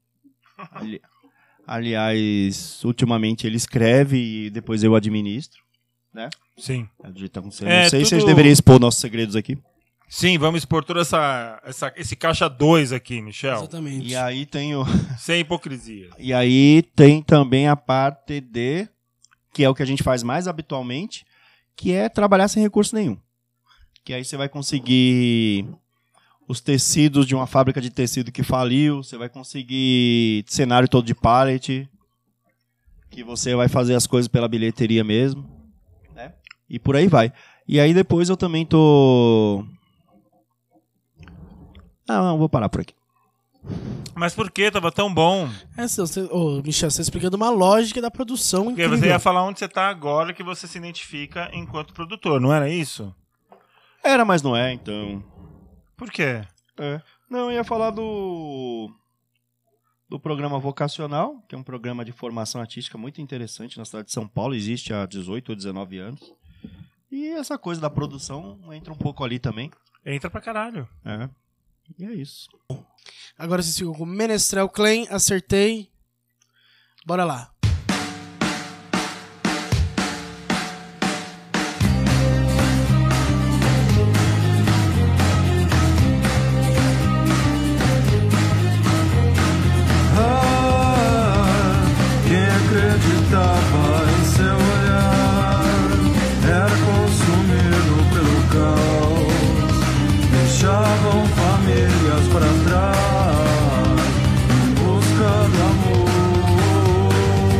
C: Aliás, ultimamente ele escreve e depois eu administro, né?
B: Sim.
C: Não sei se a gente deveria expor nossos segredos aqui.
B: Sim, vamos expor todo esse caixa 2 aqui, Michel.
A: Exatamente.
C: E aí tem
B: Sem hipocrisia.
C: E aí tem também a parte que é o que a gente faz mais habitualmente, que é trabalhar sem recurso nenhum. Que aí você vai conseguir os tecidos de uma fábrica de tecido que faliu, você vai conseguir cenário todo de pallet, que você vai fazer as coisas pela bilheteria mesmo, né? E por aí vai. E aí depois eu também tô... Não, vou parar por aqui.
B: Mas por que? Tava tão bom.
A: Michel, você explicando uma lógica da produção
B: Porque
A: incrível.
B: você ia falar onde você tá agora, que você se identifica enquanto produtor, não era isso?
C: Era, mas não é, então...
B: Por quê?
C: Não, eu ia falar do programa Vocacional, que é um programa de formação artística muito interessante na cidade de São Paulo, existe há 18 ou 19 anos. E essa coisa da produção entra um pouco ali também.
B: Entra pra caralho.
C: E é isso.
A: Agora vocês ficam com Menestrel Clan, acertei. Bora lá.
D: Quem acreditava em seu olhar era consumido pelo caos. Deixavam famílias para trás em busca do amor.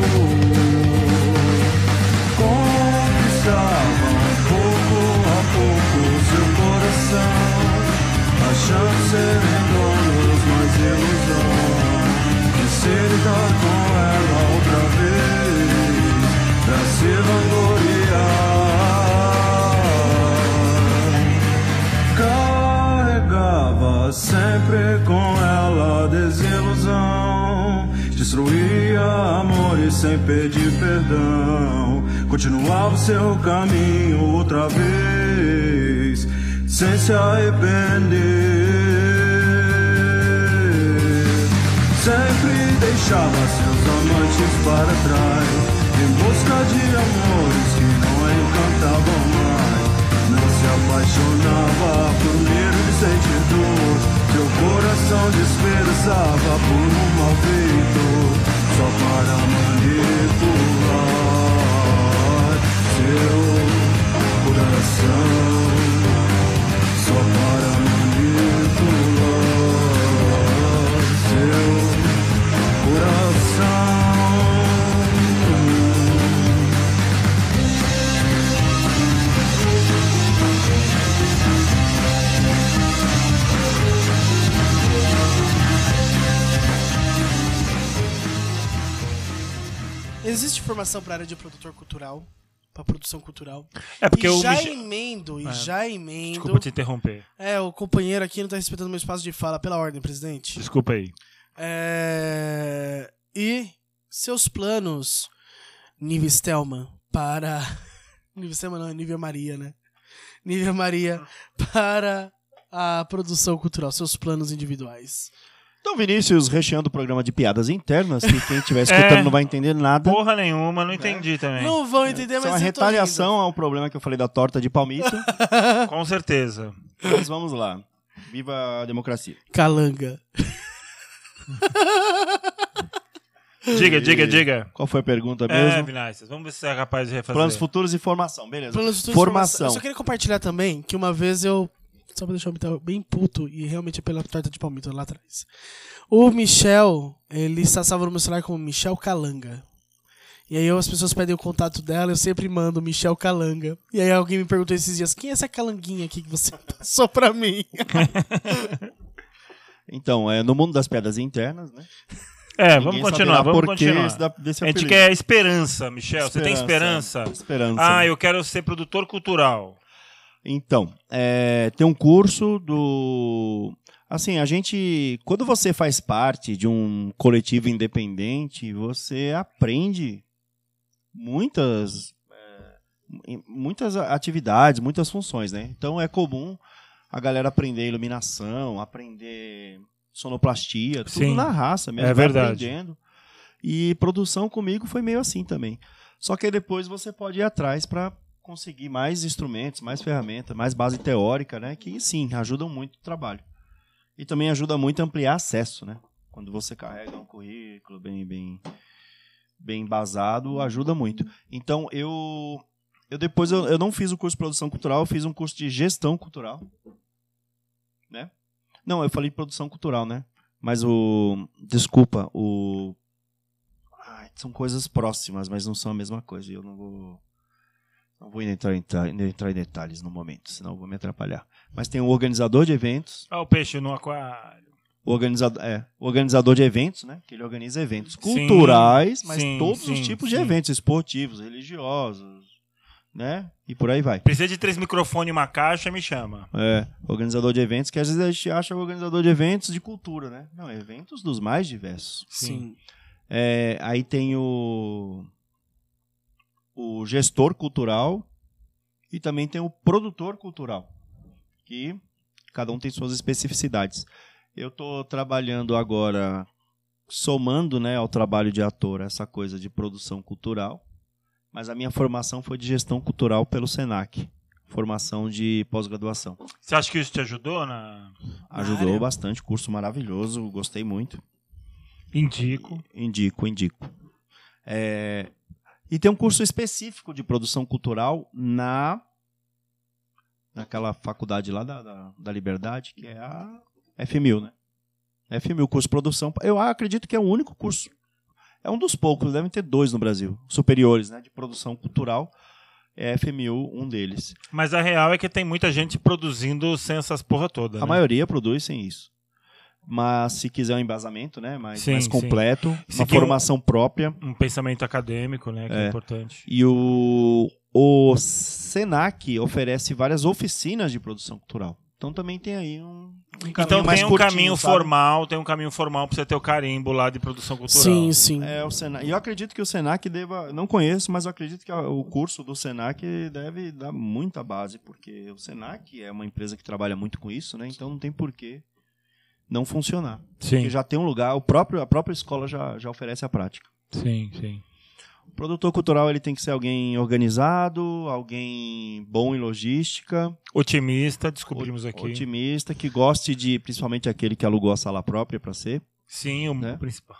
D: Conquistavam pouco a pouco seu coração, achando serem donos, mas ilusão. Se lidar com ela outra vez, pra se vangloriar. Carregava sempre com ela desilusão, destruía amores sem pedir perdão, continuava seu caminho outra vez, sem se arrepender. Sempre deixava seus amantes para trás, em busca de amores que não encantavam mais. Não se apaixonava por medo de sentir dor, seu coração despedaçava por um mal feito, só para manipular seu coração, só para manipular seu coração.
A: Existe formação para área de produtor cultural, para produção cultural.
B: Porque
A: e
B: o
A: já
B: Michel...
A: emendo,
B: Desculpa te interromper.
A: O companheiro aqui não tá respeitando meu espaço de fala, pela ordem, presidente.
B: Desculpa aí.
A: E seus planos, Nível Stelman, para... Nível Stelman não, é Nível Maria, né? Nível Maria, para a produção cultural, seus planos individuais.
C: Então, Vinícius, recheando o programa de piadas internas, que quem estiver escutando não vai entender nada.
B: Porra nenhuma, não entendi também.
A: Não vão entender,
C: Isso é
A: mas
C: uma
A: eu tô rindo.
C: retaliação ao problema que eu falei da torta de palmito.
B: Com certeza.
C: Mas vamos lá. Viva a democracia.
A: Calanga.
B: Diga.
C: Qual foi a pergunta mesmo?
B: Vinícius, vamos ver se você é capaz de refazer.
C: Planos futuros e formação, beleza.
A: Planos futuros,
C: Formação.
A: Eu só queria compartilhar também que uma vez eu... Só pra deixar o Michel bem puto, e realmente é pela torta de palmito lá atrás. O Michel, ele está salvo no meu celular como Michel Calanga. E aí as pessoas pedem o contato dela, eu sempre mando Michel Calanga. E aí alguém me perguntou esses dias, quem é essa calanguinha aqui que você passou pra mim?
C: Então, no mundo das piadas internas, né?
B: Vamos continuar.
C: Desse
B: a gente
C: apelido.
B: quer esperança, Michel. Você tem esperança?
C: Esperança.
B: Eu quero ser produtor cultural.
C: Então, tem um curso do Assim, quando você faz parte de um coletivo independente, você aprende muitas atividades, muitas funções, né? Então é comum a galera aprender iluminação, aprender sonoplastia, tudo
B: Sim,
C: na raça mesmo,
B: é
C: vai
B: verdade.
C: aprendendo. E produção comigo foi meio assim também. Só que aí depois você pode ir atrás para conseguir mais instrumentos, mais ferramentas, mais base teórica, né? Que sim, ajudam muito o trabalho. E também ajuda muito a ampliar acesso, né? Quando você carrega um currículo bem embasado, ajuda muito. Então, eu não fiz o curso de produção cultural, eu fiz um curso de gestão cultural, né? Não, eu falei produção cultural, né? Mas são coisas próximas, mas não são a mesma coisa. Eu não vou entrar em detalhes no momento, senão eu vou me atrapalhar. Mas tem um organizador de eventos.
B: O peixe no aquário.
C: O organizador de eventos, né? Que ele organiza eventos culturais, mas todos os tipos de eventos, esportivos, religiosos, né? E por aí vai.
B: Precisa de 3 microfones e uma caixa, me chama.
C: Organizador de eventos, que às vezes a gente acha organizador de eventos de cultura, né? Não, eventos dos mais diversos.
A: Sim.
C: Aí tem o gestor cultural e também tem o produtor cultural, que cada um tem suas especificidades. Eu estou trabalhando agora, somando, né, ao trabalho de ator, essa coisa de produção cultural, mas a minha formação foi de gestão cultural pelo SENAC, formação de pós-graduação.
B: Você acha que isso te ajudou
C: Ajudou bastante, curso maravilhoso, gostei muito.
B: Indico.
C: Indico. E tem um curso específico de produção cultural naquela faculdade lá da Liberdade, que é a FMU, né? FMU, curso de produção. Eu acredito que é o único curso, é um dos poucos, devem ter 2 no Brasil, superiores, né, de produção cultural. É FMU, um deles.
B: Mas a real é que tem muita gente produzindo sem essas porra toda, né?
C: A maioria produz sem isso. Mas se quiser um embasamento, né, mais completo,
B: sim.
C: uma formação própria.
B: Um pensamento acadêmico, né, que é importante.
C: E o SENAC oferece várias oficinas de produção cultural. Então também tem aí um caminho
B: então
C: mais
B: tem um
C: curtinho,
B: caminho
C: sabe?
B: formal, tem um caminho formal para você ter o carimbo lá de produção cultural.
A: Sim, sim.
C: O SENAC. E eu acredito que o SENAC não conheço, mas eu acredito que o curso do SENAC deve dar muita base, porque o SENAC é uma empresa que trabalha muito com isso, né? Então não tem porquê não funcionar.
B: Sim.
C: Porque já tem um lugar, a própria escola já oferece a prática.
B: Sim.
C: O produtor cultural ele tem que ser alguém organizado, alguém bom em logística.
B: Otimista, descobrimos aqui.
C: Otimista, que goste principalmente aquele que alugou a sala própria para ser.
B: Sim, o principal.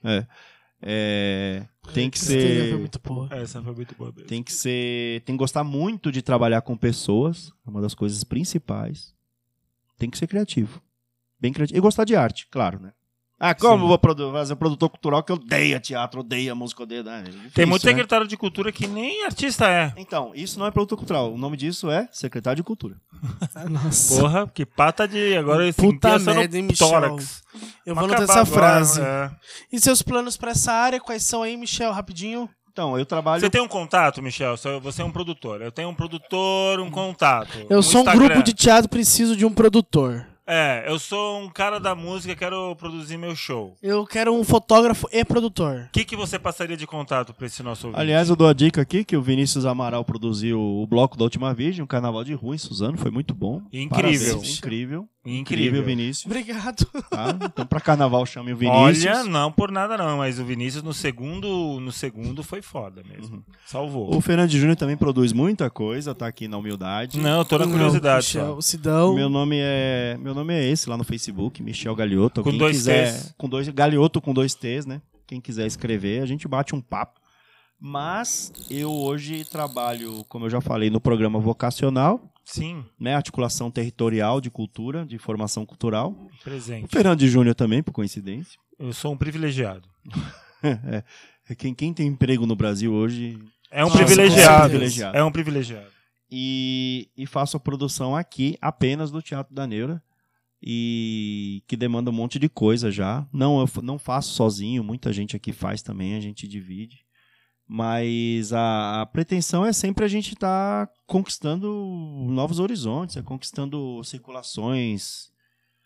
C: Tem que
A: Essa
C: ser...
A: foi muito boa.
B: Essa foi muito boa mesmo.
C: Tem que gostar muito de trabalhar com pessoas, é uma das coisas principais. Tem que ser criativo. Bem criativo. E gostar de arte, claro, né? Como eu vou fazer produtor cultural que odeia teatro, odeia música, odeia...
B: Tem muito secretário de cultura que nem artista é.
C: Então, isso não é produtor cultural. O nome disso é secretário de cultura.
A: Nossa.
B: Porra, que pata de... Agora eu
A: Puta
B: senti essa
A: merda, hein,
B: no
A: Michel?
B: tórax.
A: Eu vou
B: Vamos
A: anotar
B: acabar
A: essa
B: agora,
A: frase. E seus planos pra essa área, quais são aí, Michel, rapidinho?
C: Então, eu trabalho...
B: Você tem um contato, Michel? Você é um produtor. Eu tenho um produtor, um contato.
A: Eu sou um
B: Instagram.
A: grupo de teatro, preciso de um produtor.
B: Eu sou um cara da música, quero produzir meu show.
A: Eu quero um fotógrafo e produtor.
B: O que você passaria de contato pra esse nosso ouvinte?
C: Aliás, eu dou a dica aqui que o Vinícius Amaral produziu o bloco da Última Virgem, um carnaval de rua em Suzano, foi muito bom.
B: Incrível.
C: Parabéns, incrível,
B: Incrível,
C: Vinícius.
A: Obrigado.
C: Tá? Então, pra carnaval, chame o Vinícius.
B: Olha, não por nada não, mas o Vinícius no segundo foi foda mesmo. Salvou.
C: O Fernando Júnior também produz muita coisa, tá aqui na humildade.
B: Não, eu tô na curiosidade
A: Michel,
B: só.
A: o Sidão.
C: Meu nome é esse lá no Facebook, Michel Galiotto.
B: Com
C: Quem
B: 2
C: quiser,
B: T's.
C: Galiotto com 2 T's, né? Quem quiser escrever, a gente bate um papo. Mas eu hoje trabalho, como eu já falei, no programa vocacional,
B: Sim,
C: né? Articulação territorial de cultura, de formação cultural. O
B: presente.
C: Fernando Júnior também, por coincidência.
B: Eu sou um privilegiado.
C: Quem tem emprego no Brasil hoje...
B: É um
A: Nossa,
B: privilegiado.
C: com certeza.
B: É um privilegiado.
C: E faço a produção aqui apenas do Teatro da Neura, e que demanda um monte de coisa já. Eu não faço sozinho, muita gente aqui faz também, a gente divide. Mas a pretensão é sempre a gente estar conquistando novos horizontes, conquistando circulações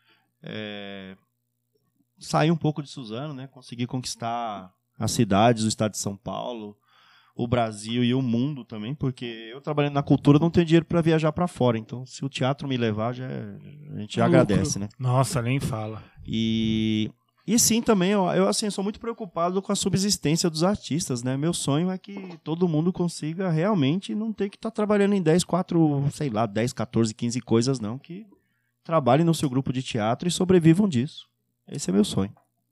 C: sair um pouco de Suzano, né? Conseguir conquistar as cidades do estado de São Paulo, o Brasil e o mundo também, porque eu trabalhando na cultura não tenho dinheiro para viajar para fora, então se o teatro me levar, a gente já agradece, né?
B: Nossa, nem fala.
C: E sim, também, eu assim, sou muito preocupado com a subsistência dos artistas, né? Meu sonho é que todo mundo consiga realmente não ter que estar trabalhando em 10, 14, 15 coisas, não, que trabalhem no seu grupo de teatro e sobrevivam disso. Esse é meu sonho.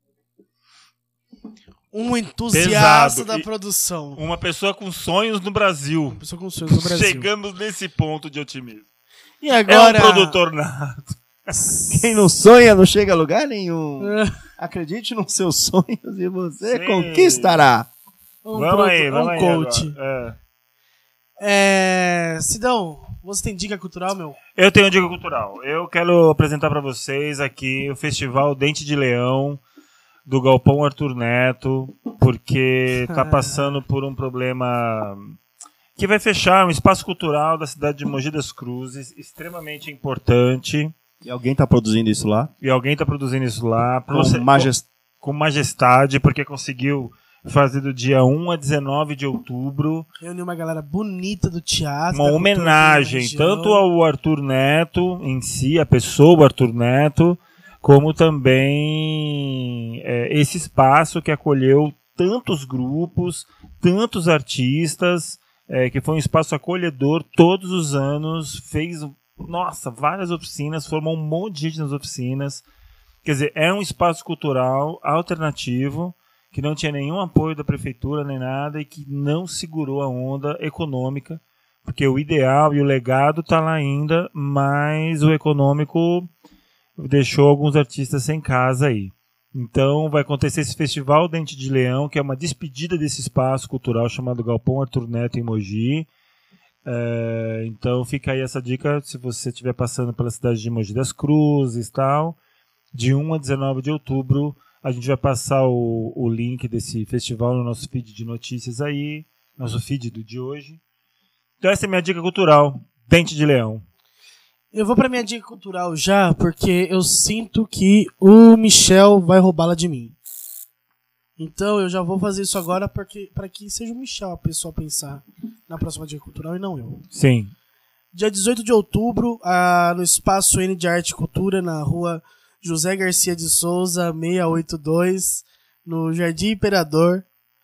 A: Um entusiasta
B: Pesado.
A: da produção.
B: Uma pessoa com sonhos no Brasil.
A: Uma pessoa com sonhos no Brasil.
B: Chegamos nesse ponto de otimismo.
A: E agora...
B: É um produtor nato.
C: Quem não sonha não chega a lugar nenhum. Acredite nos seus sonhos e você
B: Sim.
C: conquistará.
B: Vamos aí.
A: coach.
B: Agora.
A: Sidão, você tem dica cultural, meu?
B: Eu tenho dica cultural. Eu quero apresentar para vocês aqui o Festival Dente de Leão do Galpão Arthur Neto, porque tá passando por um problema que vai fechar um espaço cultural da cidade de Mogi das Cruzes, extremamente importante.
C: E alguém está produzindo isso lá?
B: Com majestade, porque conseguiu fazer do dia 1 a 19 de outubro
A: Reuniu uma galera bonita do teatro.
B: uma homenagem tanto ao Arthur Neto em si, a pessoa Arthur Neto, como também esse espaço que acolheu tantos grupos, tantos artistas, que foi um espaço acolhedor todos os anos, fez, várias oficinas, formou um monte de gente nas oficinas. Quer dizer, é um espaço cultural alternativo, que não tinha nenhum apoio da prefeitura nem nada e que não segurou a onda econômica, porque o ideal e o legado está lá ainda, mas o econômico deixou alguns artistas sem casa aí. Então vai acontecer esse Festival Dente de Leão, que é uma despedida desse espaço cultural chamado Galpão Arthur Neto em Mogi. Então fica aí essa dica, se você estiver passando pela cidade de Mogi das Cruzes e tal, de 1 a 19 de outubro, a gente vai passar o link desse festival no nosso feed de notícias aí, nosso feed do de hoje. Então essa é a minha dica cultural, Dente de Leão.
A: Eu vou pra minha dica cultural já, porque eu sinto que o Michel vai roubá-la de mim. Então eu já vou fazer isso agora para que seja o Michel a pessoa a pensar na próxima dica cultural e não eu.
B: Sim.
A: Dia 18 de outubro, no Espaço N de Arte e Cultura, na rua José Garcia de Souza, 682, no Jardim Imperador,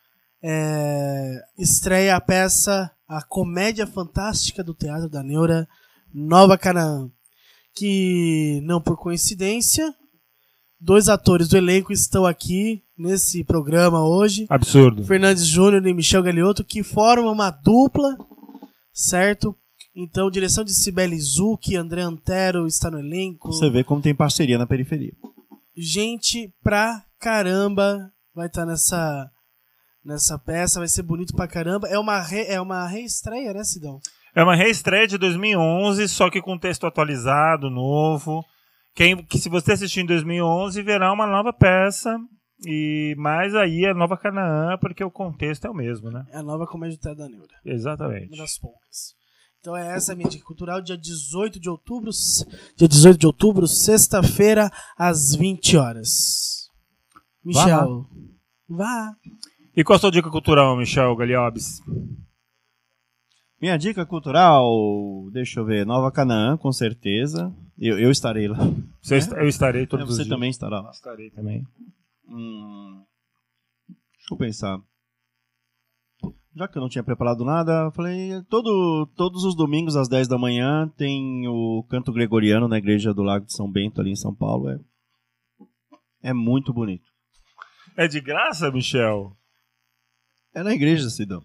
A: estreia a peça A Comédia Fantástica do Teatro da Neura, Nova Canaã, que, não por coincidência, 2 atores do elenco estão aqui nesse programa hoje.
B: Absurdo.
A: Fernandes Júnior e Michel Galiotto, que formam uma dupla, certo? Então, direção de Cibele Zucchi, André Antero está no elenco.
C: Você vê como tem parceria na periferia.
A: Gente pra caramba vai estar nessa peça, vai ser bonito pra caramba. É uma reestreia, né, Sidão?
B: É uma reestreia de 2011, só que com texto atualizado, novo. Que se você assistir em 2011, verá uma nova peça. Mas aí é Nova Canaã, porque o contexto é o mesmo, né?
A: É a nova comédia do Teatro da Neura.
B: Exatamente.
A: Uma das poucas. Então essa é a minha dica cultural, dia 18 de outubro, sexta-feira, às 20 horas. Michel, vá.
B: E qual a sua dica cultural, Michel Galiobis?
C: Minha dica cultural, deixa eu ver, Nova Canaã, com certeza. Eu estarei lá.
B: Eu estarei todos os
C: Você
B: dias.
C: também estará lá.
B: Estarei também.
C: Deixa eu pensar. Já que eu não tinha preparado nada, eu falei, todos os domingos às 10 da manhã tem o canto gregoriano na igreja do Lago de São Bento, ali em São Paulo. É muito bonito.
B: É de graça, Michel?
C: É na igreja, Sidão.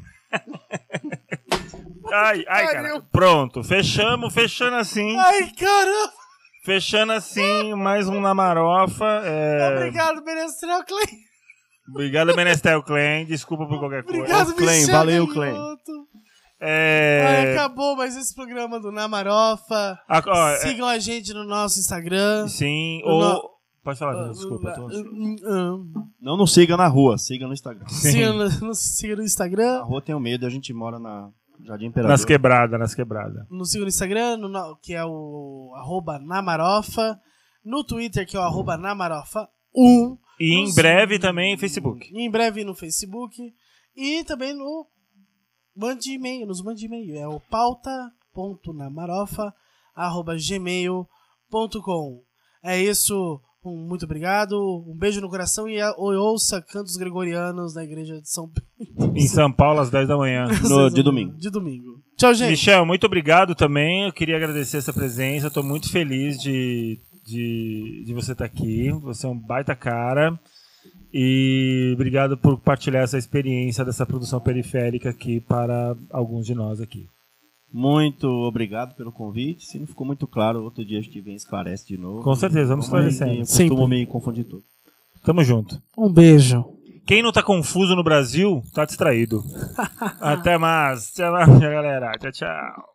B: Ai, cara. Pronto, fechando assim.
A: Ai, caramba.
B: Fechando assim, mais um na marofa.
A: Obrigado, Menestrel Clay.
B: Obrigado, Menestel Clan. Desculpa por qualquer coisa.
A: Obrigado,
C: Clan,
A: Michel
C: valeu,
A: Galiotto. Ai, acabou mais esse programa do Na Marofa. Sigam a gente no nosso Instagram.
B: Sim, pode falar, desculpa.
C: Não nos siga na rua, siga no Instagram.
A: Siga no Instagram.
C: Na rua tenho medo, a gente mora na Jardim Imperador.
B: Nas quebradas.
A: Nos siga no Instagram, que é o @namarofa. no Twitter, que é o @namarofa1.
B: E em breve também no Facebook.
A: E em breve no Facebook. E também no mande e-mail, nos mande e-mail. É o pauta.namarofa@gmail.com. É isso. Muito obrigado. Um beijo no coração e ouça cantos gregorianos na igreja de São Pedro.
B: Em São Paulo, às 10 da manhã.
C: De domingo.
A: De domingo. Tchau, gente.
B: Michel, muito obrigado também. Eu queria agradecer essa presença. Estou muito feliz de você estar aqui. Você é um baita cara. E obrigado por compartilhar essa experiência dessa produção periférica aqui para alguns de nós aqui.
C: Muito obrigado pelo convite. Se não ficou muito claro, outro dia a gente vem e esclarece de novo.
B: Com certeza, vamos esclarecer.
C: Eu costumo me confundir tudo.
B: Tamo junto.
A: Um beijo.
B: Quem não tá confuso no Brasil, tá distraído. Até mais. Tchau, galera. Tchau, tchau.